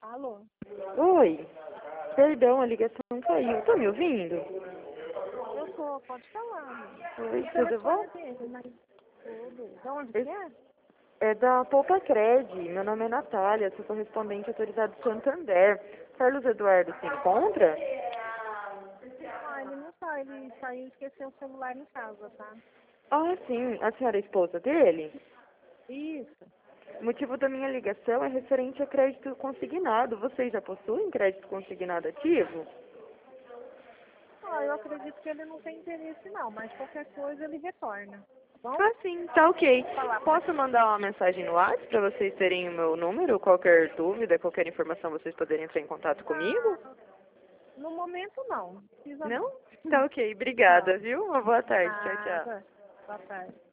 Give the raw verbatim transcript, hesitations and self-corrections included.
Alô? Oi, perdão, a ligação caiu. Tá me ouvindo? Eu tô, pode falar. Oi, O tudo bom? telefone dele, mas tudo. De onde que é? É da Poupa Cred. Meu nome é Natália, sou correspondente autorizado do Santander. Carlos Eduardo se encontra? Ah, ele não tá, ele saiu e esqueceu o celular em casa, tá? Ah, sim, a senhora é esposa dele? Isso. O motivo da minha ligação é referente a crédito consignado. Vocês já possuem crédito consignado ativo? Ah, eu acredito que ele não tem interesse não, mas qualquer coisa ele retorna. Tá bom? Ah, sim, tá ok. Falar pra Posso mandar uma mensagem no WhatsApp para vocês terem o meu número? Qualquer dúvida, qualquer informação, vocês poderem entrar em contato comigo? ah, no momento não, não precisa Não? não. Tá ok. Não, Obrigada, viu? Uma boa tarde. Tchau, tchau. nada. Boa tarde.